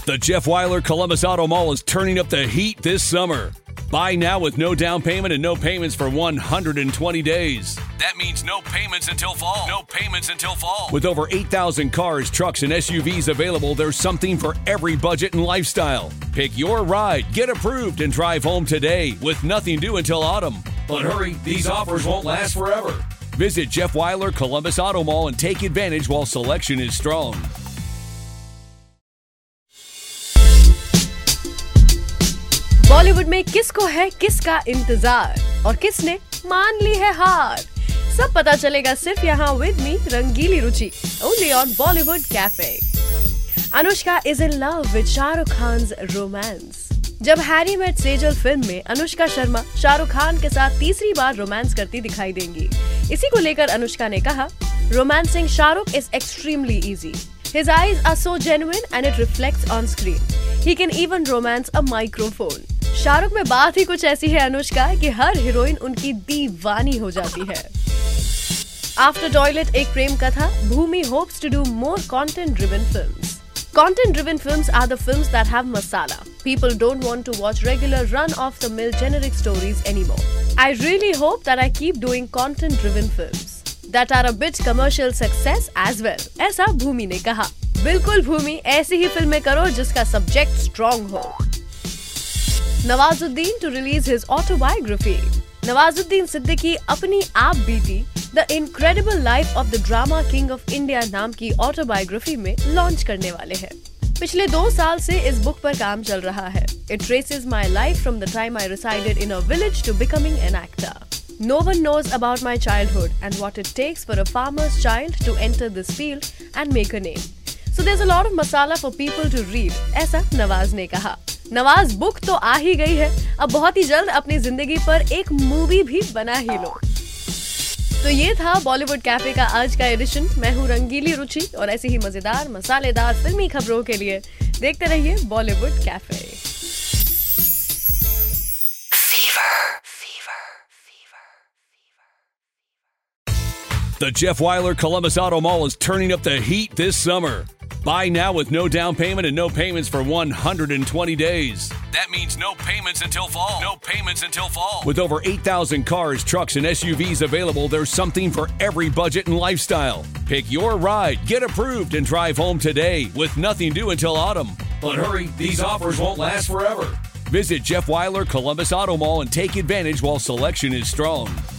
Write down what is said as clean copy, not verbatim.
The Jeff Weiler Columbus Auto Mall is turning up the heat this summer. Buy now with no down payment and no payments for 120 days. That means no payments until fall. No payments until fall. With over 8,000 cars, trucks, and SUVs available, there's something for every budget and lifestyle. Pick your ride, get approved, and drive home today with nothing due until autumn. But hurry, these offers won't last forever. Visit Jeff Weiler Columbus Auto Mall and take advantage while selection is strong. Bollywood में किसको है किसका इंतजार और किसने मान ली है हार, सब पता चलेगा सिर्फ यहाँ with me Rangili Ruchi, only on Bollywood cafe. Anushka is in love with Shahrukh Khan's romance. Jab Harry met Sejal film में अनुष्का शर्मा शाहरुख खान के साथ तीसरी बार रोमांस करती दिखाई देंगी। इसी को लेकर अनुष्का ने कहा, romancing Shahrukh is extremely easy. His eyes are so genuine and it reflects on screen. He can even romance a microphone. Shahrukh में बात ही कुछ ऐसी है अनुष्का कि हर हीरोइन उनकी दीवानी हो जाती है। After Toilet एक प्रेम कथा, Bhumi hopes to do more content-driven films. Content-driven films are the films that have masala. People don't want to watch regular run-of-the-mill generic stories anymore. I really hope that I keep doing content-driven films that are a bit commercial success as well. ऐसा भूमि ने कहा। बिल्कुल भूमि, ऐसी ही फिल्में करो जिसका subject strong हो। Nawazuddin to release his autobiography. Nawazuddin Siddiqui अपनी आप बीती the incredible life of the drama king of India नाम की ऑटोबायोग्राफी में लॉन्च करने वाले हैं। पिछले 2 साल से इस बुक पर काम चल रहा है। It traces my life from the time I resided in a village to becoming an actor. No one knows about my childhood and what it takes for a farmer's child to enter this field and make a name. So there's a lot of masala for people to read, ऐसा नवाज ने कहा। Nawaz, book तो आ ही गई है, अब बहुत ही जल्द अपनी जिंदगी पर एक मूवी भी बना ही लो। तो ये था बॉलीवुड कैफे का आज का एडिशन। मैं हूँ रंगीली रुचि और ऐसी ही मजेदार मसालेदार फिल्मी खबरों के लिए देखते रहिए Bollywood cafe. The Jeff Weiler Columbus Auto Mall is turning up the heat this summer. Buy now with no down payment and no payments for 120 days. That means no payments until fall. No payments until fall. With over 8,000 cars, trucks, and SUVs available, there's something for every budget and lifestyle. Pick your ride, get approved, and drive home today with nothing due until autumn. But hurry, these offers won't last forever. Visit Jeff Weiler Columbus Auto Mall and take advantage while selection is strong.